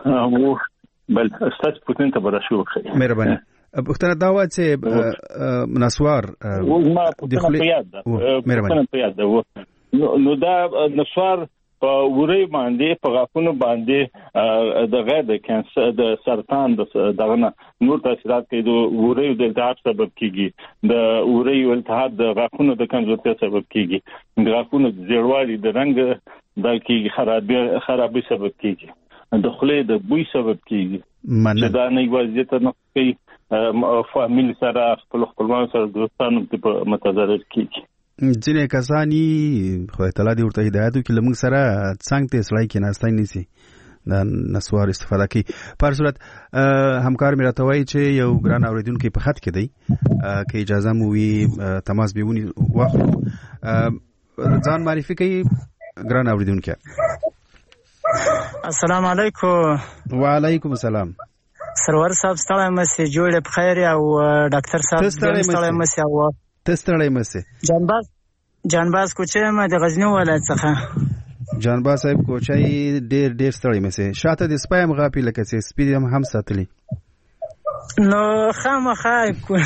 او بل استاد پوتين ته براشو مهرباني پښتنه دا و چې نسوار د خپل نو دا نسوار په وری باندې په غاښونو باندې د غیر د کانسر د سرطان دغه نور تاثیرات کوي د وری د التهاب سبب کیږي د وری التهاب د غاښونو د کمزورتیا سبب کیږي د غاښونو زیړوالي د رنګ د خرابي سبب کیږي د خولې د بوی سبب کیږي دا نه وضعیت نه کوي فامیل سره خپلوان سره دوستانو په متضرر کیږي ځینې کسانی خو تعالی دې ورته هدایت وکړي موږ سره څنګه ته سړی کې ناستای نسی د نسوار استفاده کوي په هر صورت همکار مې راته وایي چې یو ګران اوریدونکو په خط کې دی که اجازه مو وي تماس به ونی واخلو ځان معرفي کوي ګران اوریدونکو السلام علیکم وعلیکم السلام سرور صاحب ستړی مسی جوړ په خیر او ډاکټر صاحب ستړی مسی او تستړی مسی جانباز کوچه ما د غزنی ولایت څخه جانباز صاحب کوچه ډیر ستړی مسی شاته د سپایم غاپی لکه چې سپیډیم هم ساتلی نو خامخا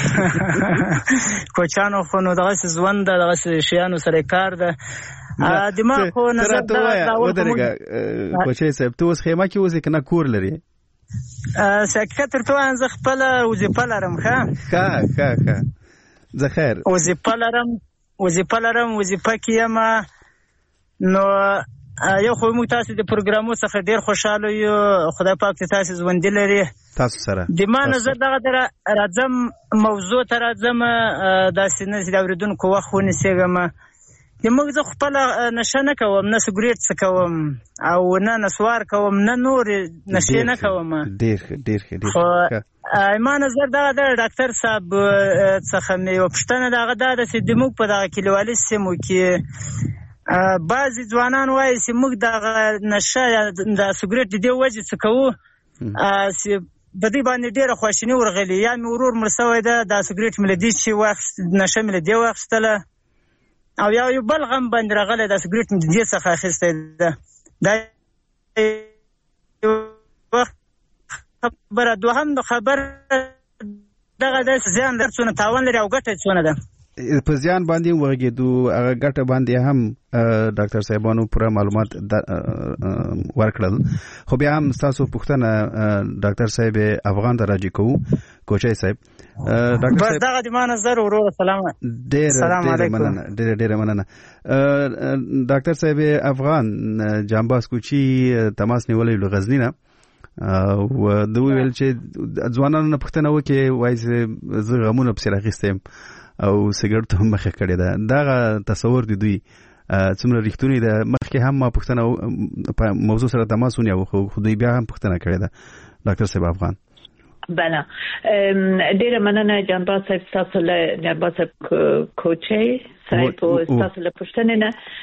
کوچانو خو نو دغه ځوند دغه شیانو سره کار ده دماغ خو نظر دا ودرګه کوچه صاحب تو اوس خیمه کې اوسې کنه کور لري سکتر تو ان ز خپل وظیفه لرم ښه زخیر وظیفه لرم وظیفه کې ما نو یو خو موږ تاسو د پروګرامو څخه ډیر خوشاله یو خدای پاک تاسو ژوند لري تاسو سره د ما نظر دغه راځم موضوع ته راځم د سینې د اوریدونکو وخت ونیسم موږ زه خپل نشه نه کوم نه سګریټ څکوم او نه نسوار کوم نه نور نشه نه کوم ډیر ما نظر دا د ډاکټر صاحب څخه مې وپښتنه دغه د سیدموږ په دغه کلیوالي سیمو کې بعضی ځوانان وایي چې موږ د نشه یا د سګریټ د وجې څکوو په دې باندې ډیره خواشیني ورغلي یا مې ورور مړ شوی ده د سګریټ مې له دې چې واخیست نشه مې له دې واخیستله او یو بل غم باندې راغلی د سګریټ مې د دې څخه اخیستی ده دا خبره دوهم د خبر دغه د زیان لري څونه تاوان لري او ګټه څونه ده په زیان باندې ورګېدو هغه ګټه باندې هم ډاکټر صاحبانو پوره معلومات ورکړل خو بیا هم تاسو پوښتنه ډاکټر صاحب افغان ته راځي کوو کوچای صاحب ډاکټر صاحب دغه د ما نظر ورو سلام مننه ډېر مننه ډاکټر صاحب افغان جانباز کوچی تماس نیولې له غزنی نه او دوی ویل چې ځوانانو نه پوښتنه وکړي وایي زه غمونه پسې راخیستم او سګرټ هم مخه کړی ده دا تصور دی دوی څومره ریښتونی ده مخکې هم ما پوښتنه په موضوع سره تماس ونیو خو دوی بیا هم پوښتنه کړې ده ډاکټر صاحب افغان بله ډیره مننه جانباز صاحب تاسو له جانباز صاحب کوچی صاحب تاسو له پوښتنې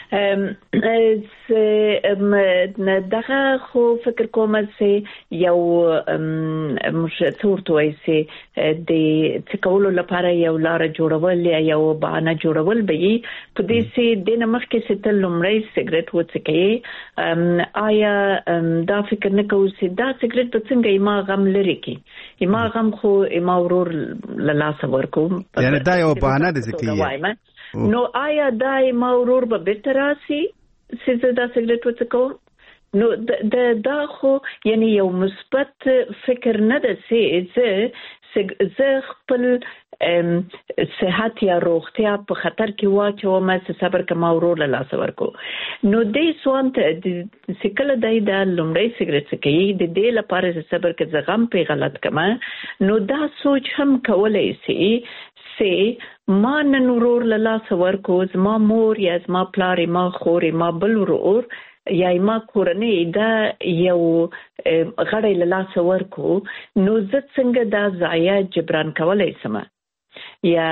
نه دغه خو فکر کوم چې یو مشتورت وایي چې د څکولو لپاره یو لار جوړول یا یو بهانه جوړول به یي په دې چې د نمخ کې ستل لمړی سیګریټ وڅکي آیا دا فکر نه کوو چې دا سیګریټ په څنګه ما غم لري کې ما غم خو ما ورور لاس ورکوم یعنی دا یو بهانه ده چې نو آیا دا ما ورور به بیرته راسي چې دا سیګریټ وڅکوم نو دا خو یعنی یو مثبت فکر نه ده چې زه خپل صحت یا روغتیا په خطر کې واچوم چې صبر کوم ورور له لاس ورکو نو دې سوان ته چې کله دای دا لومړی سیګریټ څکي د دې لپاره چې صبر کې زغم په غلط کما نو دا سوچ هم کولای شي ما نن ورور له لاس ورکو زما مور یا زما پلار ما خور ما بل ورور یا ما کورنۍ دا یو غړی له لاس ورکو نو زه څنګه دا ضایع جبران کولای سم یا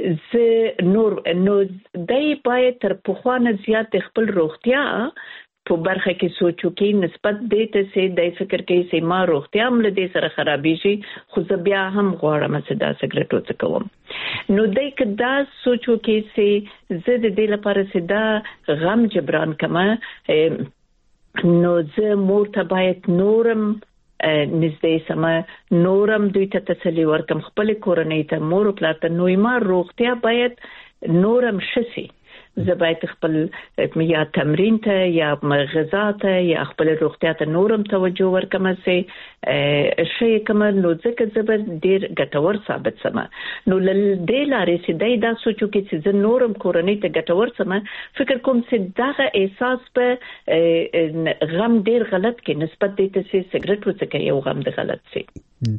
نو دای باید تر پخوانه زیات خپل روغتیا په برخه کې سوچو کې نسبت دیته چې د فکر کې چې ما روغتیا مل دې سره خرابې شي خو زه بیا هم غواړم چې دا سیګریټ وڅکوم نو دای کدا سوچو کې چې زه د دې لپاره چې دا غم جبران کما نو زه مور ته باید نورم نږدې سم نورم دوی ته تسلی ورکم خپل کورنۍ ته مور او پلار ته نو ما روغتیا باید نورم شسي زه باید خپل یا تمرین ته یا غذا ته یا خپل روغتیا ته نورم توجه ورکم سي شي کوم نو ځکه زبر ډیر ګټور ثابت سم نو د لارې سي دا سوچو کې چې نورم کورنۍ ته ګټور سم فکر کوم چې دا احساس په غم ډیر غلط کې نسبت دي ته چې سیګریټ وڅکه یو غم د غلط سي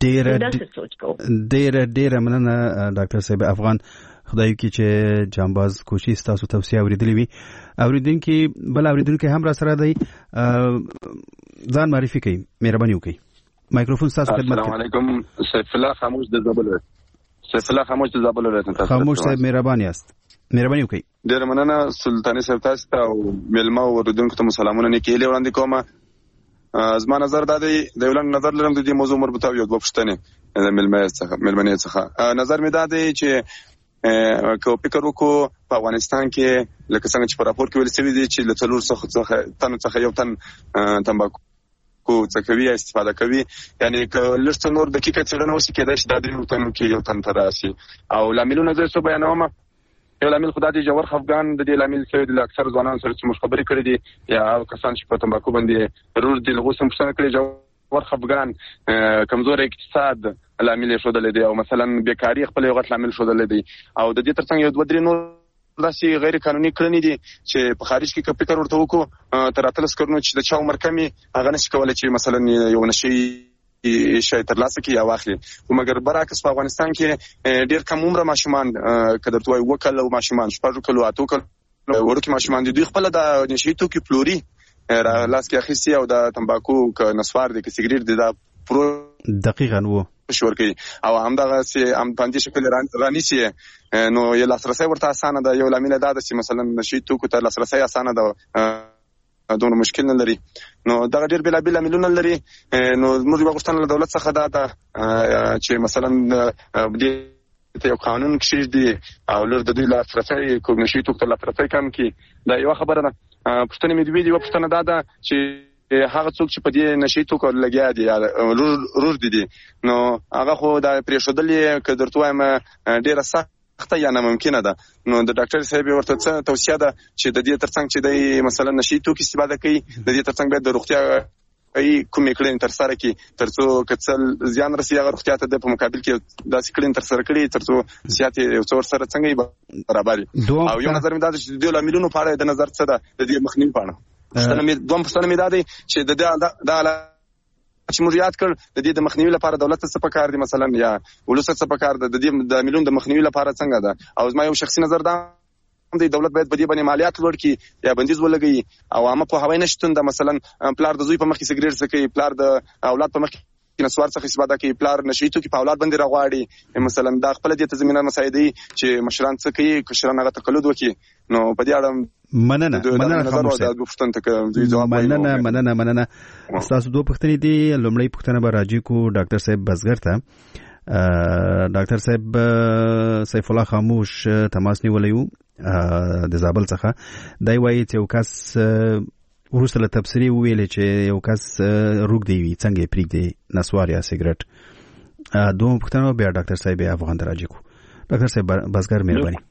ډیر مننه ډاکټر صاحب افغان خدای کی چې جانباز کوشي تاسو توصیه اوریدلې وي اوریدونکو بل اوریدونکو هم را سره دی ځان معرفي کړئ مهرباني وکړئ مایکروفون تاسو خدمت السلام علیکم سیف الله خاموش د زابل ولایت خاموش صاحب مهرباني است مهرباني وکړئ ډیر مننه سلطانی صاحب تاسو ته او ملما اوریدونکو ته سلامونه نه کېلې وړاندې کوم زما نظر دا دی د ولن نظر لرم د دې موضوع مربوطه یو غوښتنه د ملمنې څخه نظر می دا دی چې کو فکر وکړو په افغانستان کې لکه څنګه چې په راپور کې ویل شوی دی چې له څلور څخه یو تن تمباکو څخه استفاده کوي یعنی که لږ نور دقیقه څېړنه وشي کېدای شي دا د یو تن کې یو تن تر راشي او لاملونه زه څه بیانوم یو لامل خدای دی جوړ خفګان د دې لامل څه د اکثر ځوانانو سره چې مخبري کړې دي یا کسان چې په تمباکو باندې رول دي لغوسم پښتنه کړی جوړ خفګان کمزور اقتصاد لامل شودل دي او مثلا بیکاری خپل یو غټ لامل شودل دي او د دې ترڅنګ یو دوه درې نور داسې غیر قانوني کړنې دي چې په خارج کې فکر ورته وکړو تر اتلس کړنو چې د چا عمر کمی هغه نشي کولای چې مثلا یو نشي شي تر لاسه کې یا واخلي او مګر برعکس په افغانستان کې ډیر کم عمر ماشومان کډر توي وکړل او ماشومان شپږ کلو اتو کلو ورته ماشومان دي دوی خپل د نشي توکي پلوري لاس کې اخیستي او د تمباکو ک نسوار دي ک سیګریټ دي دا پرو دقیقاً وو شور کوي او همدغه سي ام باندې شکل رانی سي نو یو لاسرسي ورته اسانه ده یو لامل دا چې مثلا نشي توکو ته لاسرسي اسانه ده دونه مشکل نه لري نو دا ډېر بلا بلا مليون لري نو موږ غوښتنه له دولت څخه دا چې مثلا دې یو قانون کې دي او لر د دې لاسرسي کوم نشي توکو ته لاسرسي کم کی دا یو خبره ده پښتنه مې دی یو پښتنه دا چې هغه څوک چې په دې نشي توکو لګیا دي رور دي نو هغه خو دا پریښودلې کډرته وایم ډیره سخته یا ناممکنه ده نو د ډاکټر صاحب ورته څه توصیه ده چې د دې ترڅنګ چې د مثلا نشي توکو استفاده کوي د دې ترڅنګ باید د روغتیا کومې کړنې تر سره کړي ترڅو کڅل زیان رسي هغه روغتیا ته په مقابل کې داسې کړنې تر سره کړي ترڅو سیاست یو څور سره څنګه برابر او یو نظر مې دا چې د لاملونو په اړه د نظر څه ده د دې مخنیوي په اړه پښتنه مې دا دی چې د چې موږ یاد کړ د دې د مخنیوي لپاره دولت څه پکار دي مثلا یا ولوسه څه پکار ده د دې د مليون د مخنیوي لپاره څنګه ده او زما یو شخصي نظر ده د دولت باید په دې باندې مالیات لوړ کړي یا بندیز ولګي او عامه په هوای نشټون د مثلا پلار د زوی په مخ کې سیګریټ څکي پلار د اولاد په مخ کې نسوار څخه استفاده کوي پلار نشي توکي په اولاد باندې راغواړي مثلا دا خپل د تضمینه مسایدي چې مشران څه کوي کشران هغه تقلید وکړي نو په دې اړه مننه تاسو دوه پوښتنې دي لومړی پوښتنه به راځي کو ډاکټر صاحب بزګر ته ډاکټر صاحب سیف الله خاموش تماس نیولې د زابل څخه دای وایي چې یو کس ورسره تفسیری ویل چې یو کس روغ دی وي څنګه پریږدي نسوار یا سیګریټ دوه پوښتنه به ډاکټر صاحب افغان راځي کو ډاکټر صاحب بزګر مهرباني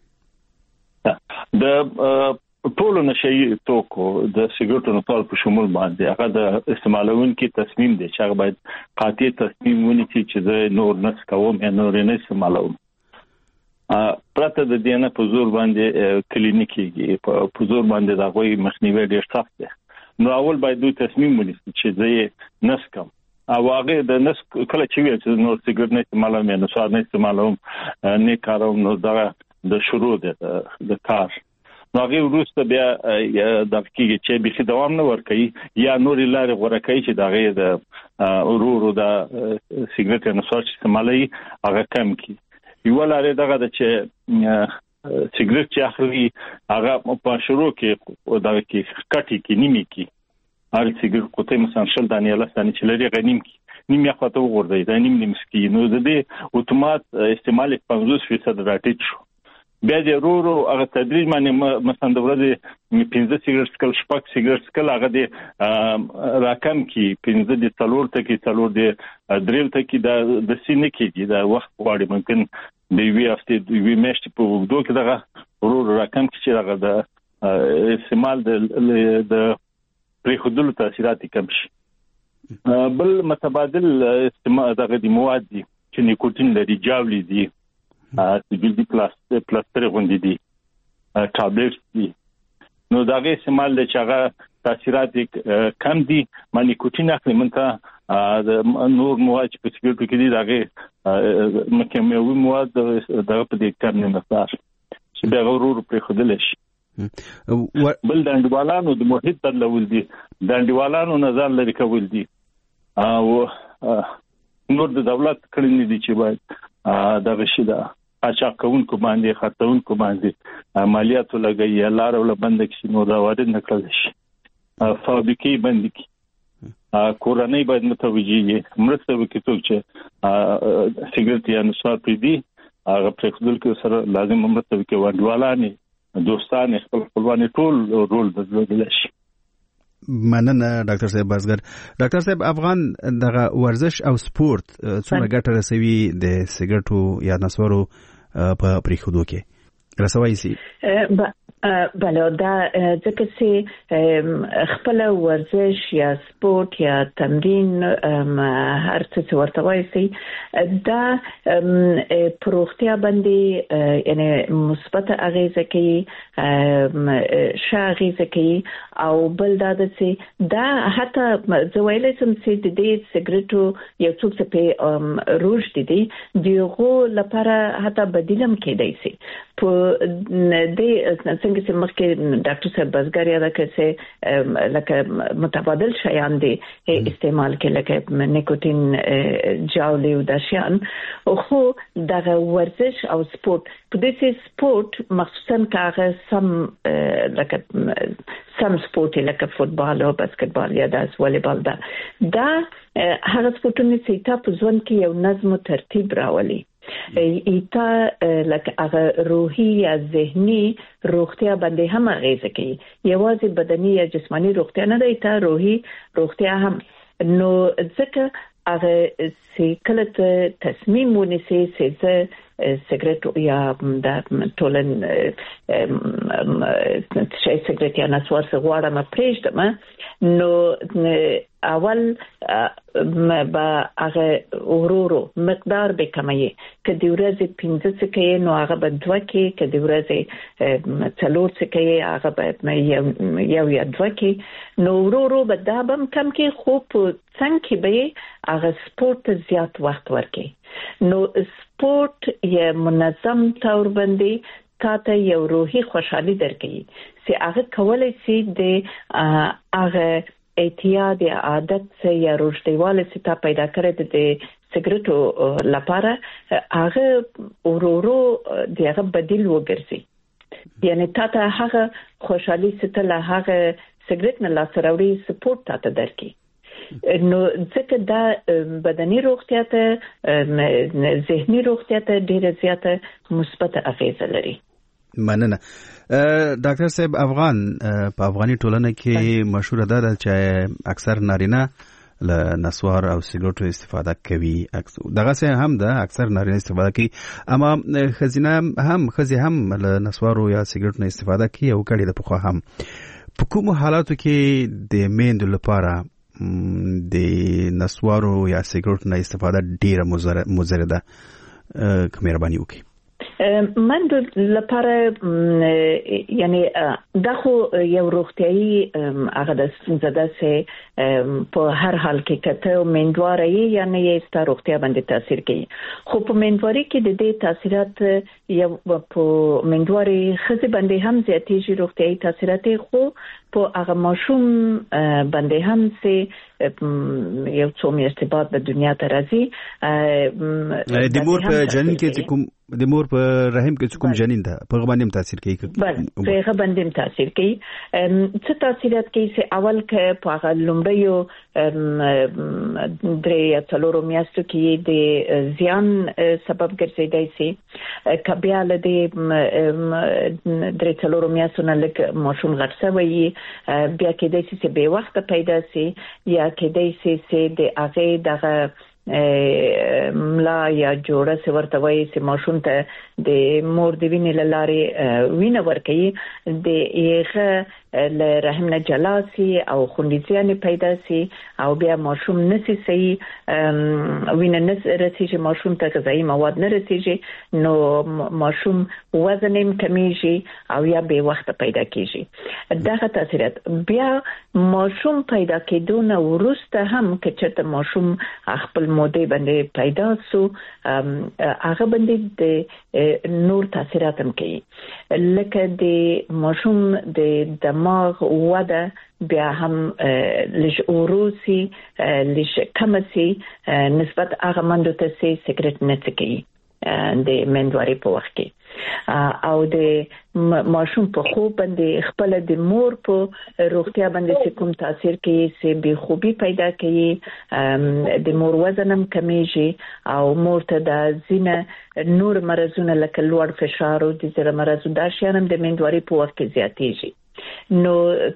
د ټولو نشي توکو د سیګریټونو په شمول باندې هغه د استعمالونکو تصمیم دی چې هغه باید قاطع تصمیم ونیسي چې زه نور نس کوم یا نور نه استعمالوم پرته د دې نه په زور باندې کلینیکي په زور باندې دا غوي مخنیوي ډېر سخت دی نو اول باید دوی تصمیم ونیسي چې زه نس کوم او هغه د نس کله چې وي چې نور سیګریټ نه استعمالوم یا نسوار نه استعمالوم نه کاروم نو دا د شروع د کار نو هغه وروسته بیا د کېږي چې به دوام نه ور کوي یا نور لارې غوړه کوي چې دغه د ورورو د سیګریټ نه سوچ استعمالي هغه کم کی یو لارې دغه د چې سیګریټ چې اخلي هغه په شروع کې دغه کې کټي کې نیمه کې هر سیګریټ کوته مثلا شل دانې لاسانه چې لري غنیم کې نیمه خواته وګورځي دا نیم سکی نو د دې اتومات استعمال 50% راټیټ شو بیا د رورو هغه تدریج باندې مثلا د ورځې 15 سیګریټ سکل 6 سیګریټ سکل هغه د راکم کی 15 د 4 ته کې 4 د 3 ته کې د سینې کې د وخت غواړي ممکن د وی افته د وی مشت په وګړو کې دغه رور راکم کې چې هغه د استعمال د پریخودلو تاثیرات کم شي. بل متبادل استعمال دغه د مواد دي چې نیکوتین لري جاولي دي سجلدي پلاستر غوندي دي ټابلیټس دي نو دغه استعمال د چاغه تاثیرات کم دي نیکوتین اخلي منته د نور مواد په سیګریټو کې دي دغه مکموي مواد دغه په دې کار نه مقدار چې به غرور پر خودل شي. بل د انډوالانو د محیط بدلول دي د انډوالانو نظر لري کول دي او نور د دولت کړنې دي چې باید دغه شي دا اچا کوونکو باندې خاطونکو باندې مالیات لګي لار ول بند کړي نو دا وارد نکړل شي فابریکې بند کړي کورنۍ باید متوجي مرسته وکړي چې سیګریټ یا نسوار پریدي هغه پرېښودل کې سره لازم مرسته وکړي وډوالانه دوستان خپلوان ټول رول بدلول شي. مننه ډاکټر صاحب بازګر. ډاکټر صاحب افغان دغه ورزش او سپورت څومره ګټه رسوي د سیګریټو یا نسوارو په پریښودو کې رسوي سي؟ بله دا ځکه چې خپل ورزش یا سپورت یا تمرین هر څه ورته وایي دا پروختیا باندې یعنی مثبت اغیزه کوي ښه اغیزه کوي او بل دا چې دا حتی زویلې سم چې د دې سیګریټو یو څوک چې په روج دي دیغه لپاره حتی بدیلم کېدای شي په دې څنګه چې مخکې ډاکټر صاحب بازګر یاد کړ چې لکه متبادل شیان دي استعمال کې لکه نیکوتین جاولي او داشیان خو دغه ورزش او سپورت په دې سپورت مخصوصا کاغه سم سپورت لکه فوتبال او باسکټبال یا داس والیبال دا هغه سپورتونه چې تاسو ځوان کې یو نظم او ترتیب راولي ایتا لکه هغه روحي یا ذهني روغتیا باندې هم اغیزه کوي یوازې بدني یا جسمانی روغتیا نه ده ایتا روحي روغتیا هم نو ځکه هغه چې کله تصمیم ونیسي چې سیګریټ یا د ټولن چې سیګریټ یا نسوار څخه غواړم پرېږدم نو اول با هغه ورورو مقدار به کمایي کدی ورځې 15 څخه نو هغه به 2 کې کدی ورځې 4 څخه هغه به یو یا 2 کې نو ورورو به دا بم کم کې خو په څنګه به هغه سپورت زیات وخت ورکړي نو سپورت یې منظم تور باندې تاته یو روحي خوشحالي درکړي چې هغه کولای شي د هغه اعتیاد یا عادت سے یا روشتیواله سے تا پیدا کړی د سیګریټو لپاره هغه ورورو دغه بدیل وګرځي یعنی تا هغه خوشحالي ستله هغه سیګریټ نه لاسره وړي سپورت تا درکې نو ځکه دا بدني روغتیا ته ذهني روغتیا ته ډیره زیاته مثبت اغیزه لري. مننه. ډاکټر صاحب افغان په افغاني ټولنه کې مشهور ده چې اکثر نارینه له نسوار او سیګریټو استفاده کوي دغه څه هم ده اکثر نارینه استفاده کوي اما خزي هم له نسوارو یا سیګریټو استفاده کوي او کړي د پخوا هم په کوم حالاتو کې د میندو لپاره د نسوارو یا سیګریټو نه استفاده ډیره مضره ده که مهرباني وکړي من لپاره یعنی دا خو یو روغتیايي هغه د ستونزه سه په هر حال کې کته مندواري یا نه یې ست روغتیا باندې تاثیر کوي خو په مندواري کې د دې تاثیرات یو په مندواري خزي باندې هم زیاتېږي روغتیايي تاثیرات خو په هغه ماشوم باندې هم سه یو څو میاشتې بعد د دنیا ته راځي د مور په جنین کې کوم د مور په رحم کې کوم جنین ده په باندې تاثیر کوي بل په باندې تاثیر کوي څه تاثیرات کوي چې اول کې په هغه لومړیو درې یا څلورو میاشتو کې د زیان سبب ګرځیدای شي. کبیا له دې درې څلورو میاشتو نه لږ ماشوم غټ شوی بیا کېدای شي چې بې وخته پیدا شي یا کېدای شي چې د هغې دغه ملا یا جوړه څه ورته وایي چې ماشوم ته د مور د وینې له لارې وینه ورکوي د هغه له رحم نه جلا شي او خونډیزیانې پیدا شي او بیا ماشوم نشي صحیح وینه نه رسیږي ماشوم ته غذایي مواد نه رسیږي نو ماشوم وزن یې کمیږي او یا بې وخته پیدا کیږي. دغه تاثیرات بیا ماشوم پیدا کېدو نه وروسته هم که چېرته ماشوم خپل مودې باندې پیدا سو هغه باندې د نور تاثیرات هم کوي لکه د ماشوم د دماغ وده بیا هم لږ اوروسي لږ کمسي نسبت هغه مندو ته چې سیګریټ نه څکوي د مندواري په وخت کې او د ماشوم په خوب باندې خپل د مور په روغتیا باندې کوم تاثیر کوي چې بې خوبي پیدا کوي د مور وزن هم کمیږي او مور ته د ځینې نور مرزونه لکه لوړ فشار او د زړه مرز دا شیان هم د مندواري په وخت کې زیاتېږي. نو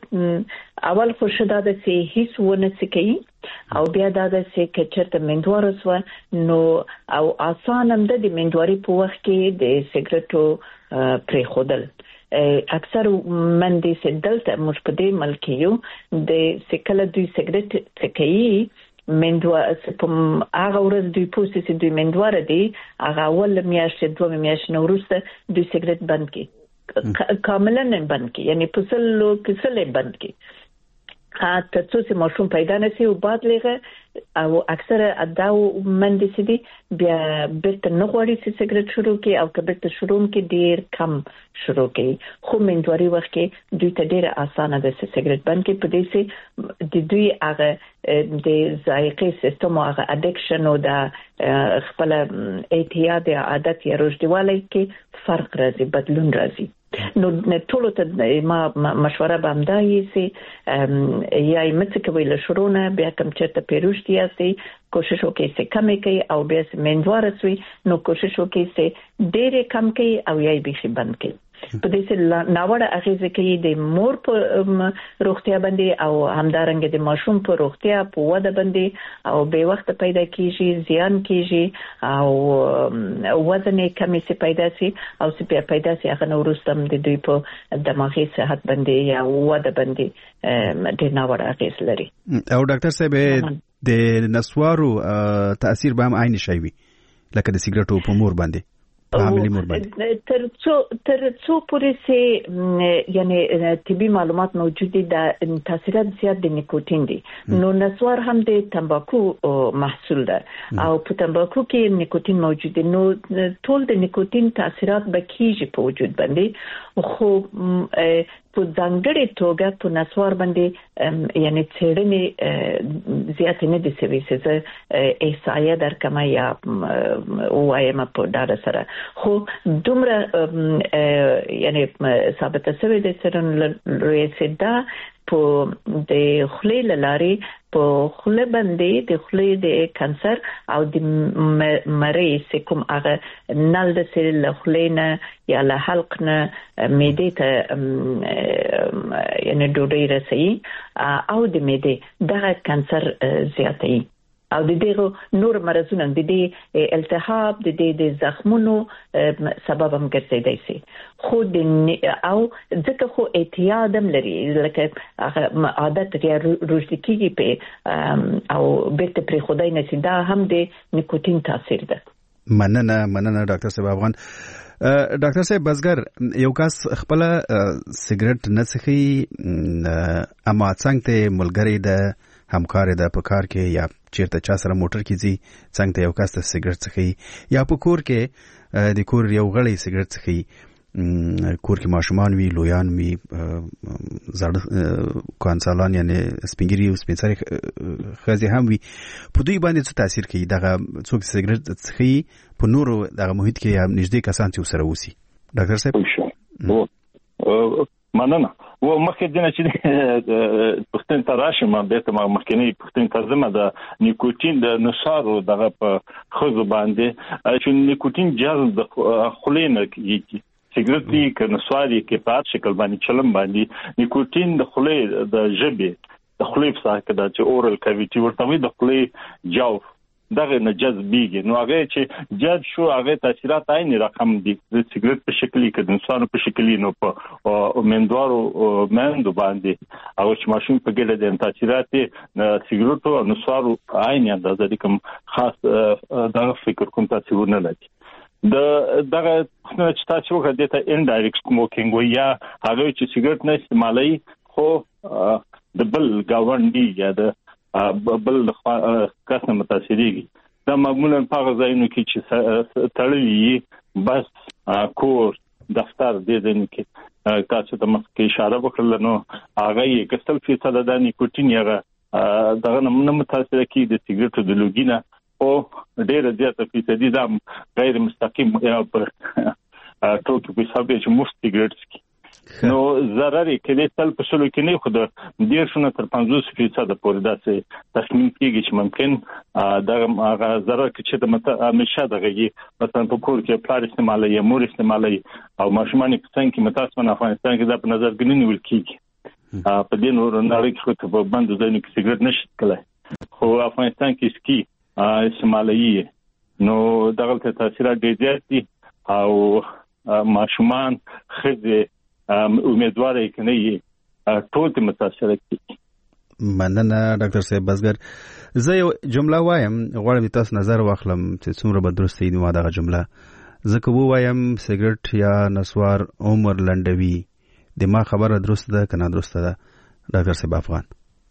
اول خو شدا د سي هیڅ ونه سکی او بیا دا د سي کچرته مندوار وسو نو او آسان هم د مندواري په وخت کې د سیګریټو پرې خودل اکثر مندي سدلته مش په دې ملکیو د سکله دوی سیګریټ څکي مندوار سپم هغه ورځ دوی پوسټ سي دوی مندوار دي هغه ول میاشت دوه میاشت نو وروسته دوی سیګریټ بند کی کاملا بند کی یعنی پسلو کسلې بند کی تاسو چې ماشوم پیدا نشي او بعد لغه او اکثر اداو مندي سي دي بیا بیرته نه غواړي چې سیګریټ شروع کی او کبه ته شروع کی ډیر کم شروع کی خو مندواري وخت کې دوی ته ډیر اسانه ده چې سیګریټ بند کی په دې سي د دوی هغه د ذایقې سیستم او هغه اډکشن او د خپل اعتیاد عادت یا رشدوالی کې فرق راځي بدلون راځي. نو ټول ته ما مشوره به همدایي سي یا مڅ کوي له شروع نه بیا کوم چرته پیروشتي اسي کوشش وکړي چې کم کوي او بیا مندوار سوي نو کوشش وکړي چې ډېر کم کوي او یا به شي بند کوي. په دې سره ناوړه اغیزه کوي د مور په روغتیا باندې او همدارنګه د ماشوم په روغتیا په وده باندې او به وخت پیدا کیږي زیان کیږي او وزن یې کمی سي پیدا سي او سي پیدا سي هغه نورستم د دوی په دماغي صحت باندې یا وده باندې د ناوړه اغیز لري. او ډاکټر صاحب د نسوارو تاثیر به هم عین شي وي لکه د سیګریټو په مور باندې تر څو پورې سي یعنی طبي معلومات موجود دي د تاثیرات زیات د نیکوتین دي نو نسوار هم د تمباکو محصول ده او په تمباکو کې نیکوتین موجود دي نو ټول د نیکوتین تاثیرات به کیږي په وجود باندې خو په ځانګړې توګه په نسوار باندې یعنی څېړنې زیات نه دي شوي چې احصایه درکمه یا وایم په ډاډه سره خو دومره یعنی ثابته شوې ده چې دا په د خولې لارې په خوله باندې د خولې د کانسر او د مرۍ کوم هغه نل د سیل خولې نه یا له حلق نه معدې ته یعنی ډوډۍ رسي او د معدې دغه کانسر زیاتوي او د دې نور مرزونه د دې التهاب د دې زخمونو سبب هم ګرځیدای شي خو د او ځکه خو اعتیاد هم لري لکه عادت یا روزګي په او بیرته پرې خدای نشي دا هم د نیکوتین تاثیر ده. مننه ډاکټر صاحب افغان. ډاکټر صاحب بزګر یو کس خپل سیګریټ نه څښي اما څنګه ملګری ده همکار ده په کار کې یا چیرته چا سره موټر کې ځي څنګه یو کس سیګریټ څښي یا په کور کې د کور یو غړی سیګریټ څښي کور کې ماشومان وی لویان وی زړه کانسالان یعنی سپینګری او سپینسری خزي هم وی په دوی باندې څه تاثیر کوي دغه څوک سیګریټ څښي په نورو دغه محیط کې هم نږدې کسان چې سره وسی ډاکټر صاحب مننه و مخکې دنه چې پښتون تراشه ما به ته مخکنی پښتون ترجمه د نیکوتین د نشارو دغه په خزو باندې چې نیکوتین جذب د خلینه کې سیګریټ دی کنه سوالي کې په شکل باندې چلم باندې نیکوتین د خلې د ژبې د خلې په ساحه کې د اورال کاویټي ورته وي د خلې جوف دغه نه جذبيږي نو هغه چې جذب شو هغه تاثیرات عین رقم دي د سیګریټ په شکل کې د انسانو په شکل نو په مندوارو مندو باندې او چې ماشوم په ګډه د تاثیرات سیګریټو او نسوارو عین اندازه دي کوم خاص دغه فکر کوم تاثیر نه لري دغه چې تاسو وګورئ د انډایرکټ سموکینګ ویا هغه چې سیګریټ نه استعمالي خو د بل گاونډي یا د بل کس متاثرېږي دا معمولا په غځاینو کې چې تړلي بس کور دفتر دې دنه کې تاسو ته مخکې اشاره وکړل نو هغه یې کسل فیصد د نیکوتین یغه دغه نه متاثر کی د سیګریټو د لوګینا او ډېر زیاته فیصدي دا غیر مستقیم پر ټوکې په حساب چې مفت سیګریټ نو ضرر کې له تل په شلو کې نه خو د 10 تر 50% پورې داسې تصمیم کېږي چې ممکن دا ضرر کې چې د همیشه دغه مثلا په کور کې پلار استعمالي یا مور استعمالي او ماشومان په څنګه کې متاسفانه افغانستان کې دا په نظر کې نه نیول کېږي په دې نور نړۍ کې خو په باندې ځینې کې سیګریټ نشي کولای خو افغانستان کې سکی استعمالي نو دغه تاثیرات ډېر زیات دي او ماشومان خزه امیدوار یې کني ټول متاثر کیږي. مننه ډاکټر صاحب بزګر زه یو جمله وایم غواړم تاسو نظر واخلم چې څومره به درسته وي نو دا جمله زه کوم وایم سیګریټ یا نسوار عمر لنډوي د ما خبره درسته ده کنه درسته ده ډاکټر صاحب افغان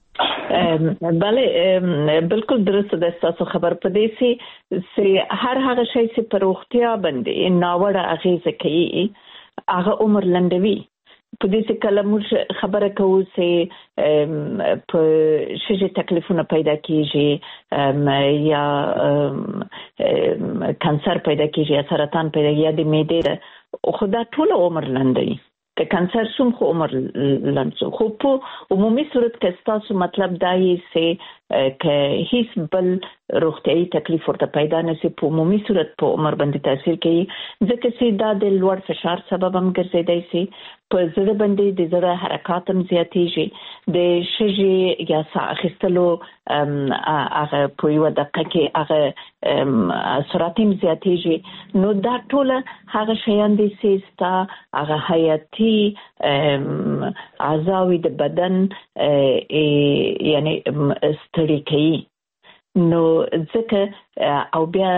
بله بالکل درسته ده تاسو خبر پدې سي هر هغه شی چې پر روغتیا باندې ناوړه اغیزه کوي هغه عمر لنډوي په دې څه کله موږ خبره کوو چې په شې تکلیفونه پیدا کیږي یا کانسر پیدا کیږي یا سرطان پیدا کیږي یا د معدې خو دا ټول عمر لنډوي که کانسر سوم خو عمر لنډ خو په عمومي صورت کې تاسو مطلب دا یې چې که هیڅ بل روغتیايي تکلیف ورته پیدا نشي په عمومي صورت په عمر باندې تاثیر کوي ځکه چې دا د لوړ فشار سبب هم ګرځیدای شي په زړه باندې د زړه حرکات هم زیاتېږي د شږې یا ساه اخیستلو هغه په یو دقیقه کې هغه سرعت هم زیاتېږي نو دا ټول هغه شیان دي چې ستا هغه حیاتي اعضاء د بدن یعنی ستړي کوي نو ځکه او بیا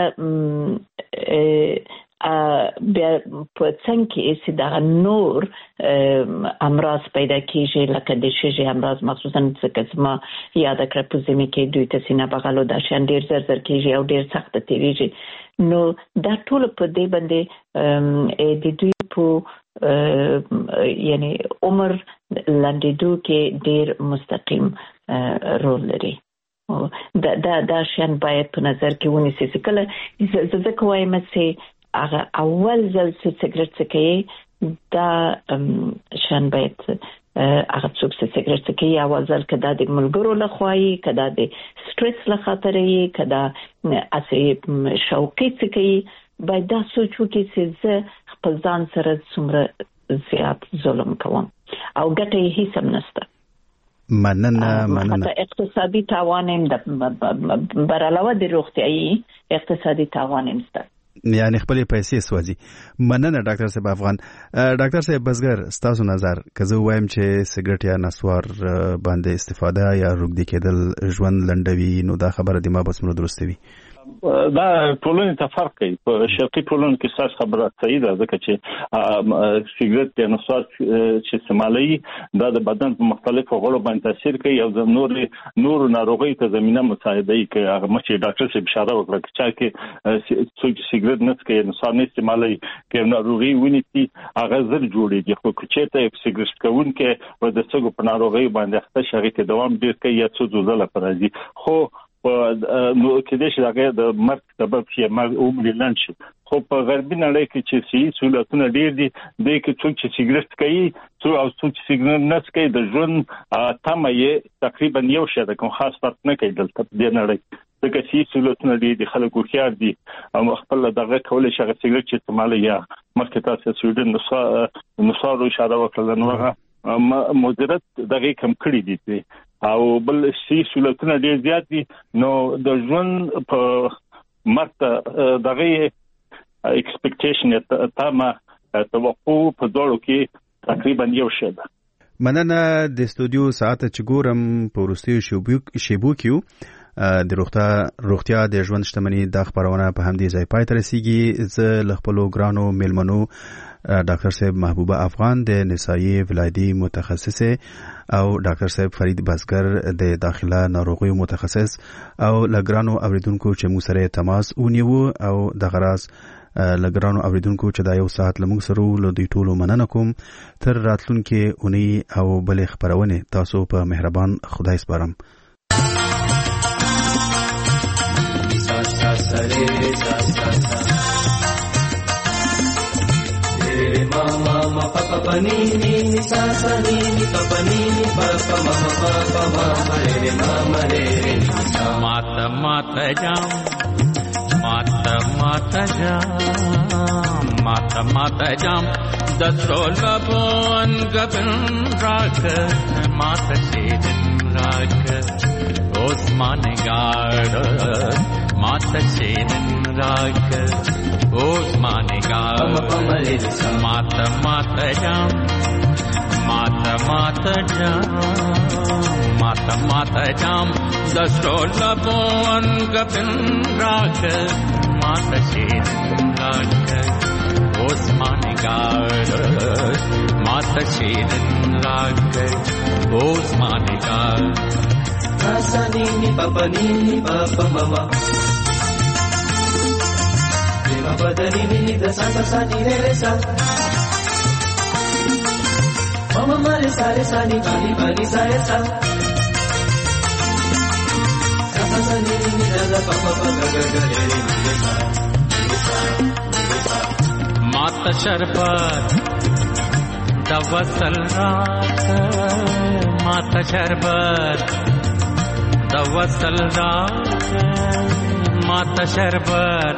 په څنګه کې چې دا نور امراض پیدا کیږي لکه د شږې امراض مخصوصا ځکه ما یاد کړ په زمي کې دوی ته سینه بغلو دا شان ډیر زر کیږي او ډیر سخت تیریږي نو دا ټول په دې باندې د دوی په یعنی عمر لاندېدو کې ډیر مستقیم رول لري دا شان باید په نظر کې ونیسي چې کله زه کوم چې هغه اول ځل چې سیګریټ څکوي دا شان باید هغه څوک چې سیګریټ څکوي اول ځل کدا د ملګرو لخوایي کدا د سټرس له خاطرې کدا اسې شوقي څکوي باید دا سوچ وکړي چې زه خپل ځان سره څومره زیات ظلم کوم او ګټه یې هیڅ هم نشته. مننه اقتصادي تاوان هم د بر علاوه د روغتیايي اقتصادي تاوان هم شته یعنی خپل پیسې سوځي. مننه ډاکټر صاحب افغان. ډاکټر صاحب بزګر ستاسو نظر کزه وایم چې سیګریټ یا نسوار باندې استفاده یا روږدي کېدل ژوند لنډوي نو دا خبره د ما بس مو درسته وي دا ټولنې ته فرق کوي په شرقي ټولنو کې ستاسو خبره صحیح ده ځکه چې سیګریټ یا نسوار چې استعمالي دا د بدن په مختلفو غړو باندې تاثیر کوي او د نور ناروغۍ ته زمينه مساعدهي کوي هغه مچې ډاکټر صاحب اشاره وکړه چې څوک سیګریټ نه څکوي نسوار نه استعمالي کې ناروغي ونیسي هغه زر جوړيږي خو چې ته سیګریټ کوونکې و د څنګه په ناروغۍ باندې اخته شغې ته دوام ډیر کوي یا څه ځله پر راځي خو نو کې د شي هغه د مرګ سبب شي مرګ عمر لاند شي خو په غربي نړۍ کې چې سي سہولتونه ډېر دي د کې څوک چې سیګریټ کوي او څوک چې سیګریټ نه څکي د ژوند تمه یې تقریبا یو شی ده کوم خاص فرق نه کوي دلته د نړۍ دغه سي سہولتونه دي خلکو خيار دي او خپل دغه کولای شي سیګریټ چې استعمال یا مخکې تاسو سویډن نصارو اشاره وکړه نو مدیریت دغه کم کړی دي او بل سي سہولتونه ډېر زیات دي نو د ژوند په مرته دغه ایکسپیکټیشن تمه توقع په دوړو کې تقریبا یو شی ده. مننه د استودیو ساعت چې ګورم په ورستیو شیبو کېو د روغتیا د ژوند شتمنۍ د خبرونه په همدې ځای پای ته رسیږي. زه له خپلو ګرانو میلمنو ډاکټر صاحب محبوبه افغان د نسایي ولادي متخصصه او ډاکټر صاحب فرید بازګر د داخله ناروغیو متخصص او لګرانو اوریدونکو چې مو سره تماس ونیو او د غراس لګرانو اوریدونکو چې دا یو ساعت لمغ سره له دوی ټولو مننه کوم. تر راتلونکي اونۍ او بل خبرونه تاسو په مهربان خدای سپارم. Mama mama papa panini ni sasa nini papa nini papa mama papa mama re mama re mata mata jam mata mata jam mata mata jam dasrola bon gabin rak mata sedin rak osman gard mata sedin rak osman gard mata mata jam mata mata jam mata mata jam dasrola bon gabin rak mata sedin rak osman gard mata sedin rak osman gard Asanini papa nini papa mama Papa danini da sa sa ni re sa Mama mare sare sa ni bani bani sa re sa Sa sa ni ni da papa papa ga ga re re sa Mata sharbat da wasal raat Mata sharbat da wasal raat Mata sharbat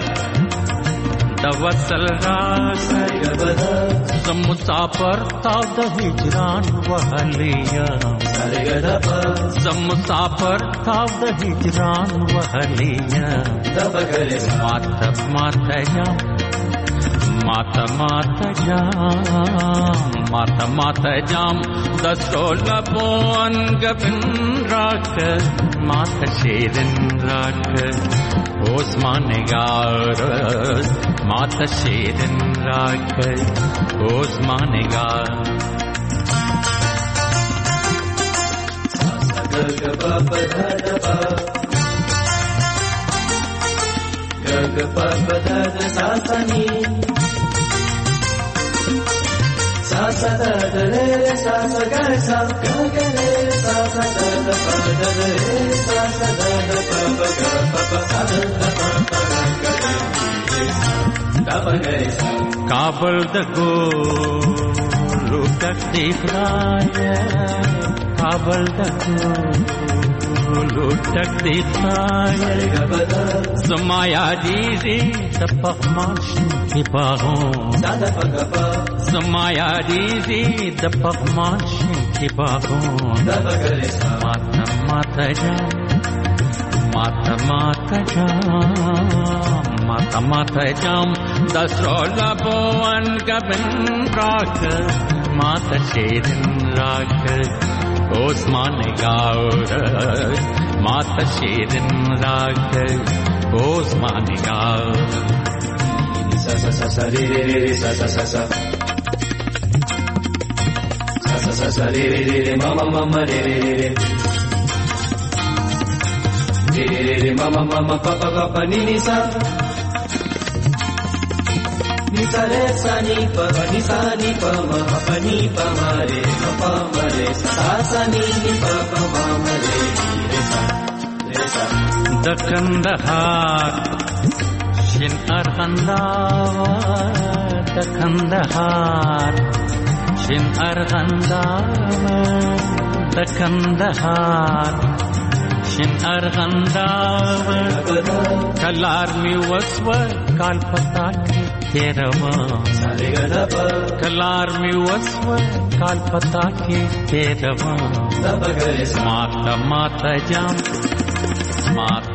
توسل راس زم مسافر تا د هجران وهلیا زم مسافر تا د هجران وهلیا ماته ماته جام ماته ماته جام ماته ماته جام دستول بون گبن راک ماته شیرن راک Osman Gard Mata Shedin Rak Osman Gard Gaga Papa Dada Gaga Papa Dada Sasani Sasa Dada Re Sasa Gaisa Gaga Re Sasa Dada Pada Re Sasa Dada Papa Papa Kabul the look at the fire Kabul the look at the fire Samaya dizi tapakmash kiparon Samaya dizi tapakmash kiparon Mata mata jam Mata mata jam Mata mata jam dasrola bon gabin rak Mata shedin rak Osman Gard Mata shedin rak Osman Gard Sa sa sa sa re re re sa sa sa sa Sa sa sa sa re re re mama mama re re re Re mama mama papa papa nini sa Ni sa re sa ni pa ma pa ni pa ma re pa ma re sa sa ni pa pa ma re sa Dakandahar شین ارغنداوه د کندهار شین ارغنداوه د کندهار شین ارغنداوه کلار می وسوه کال پتا کې تیروا کلار می وسوه کال پتا کې تیروا ماتا ماتا جام ماتا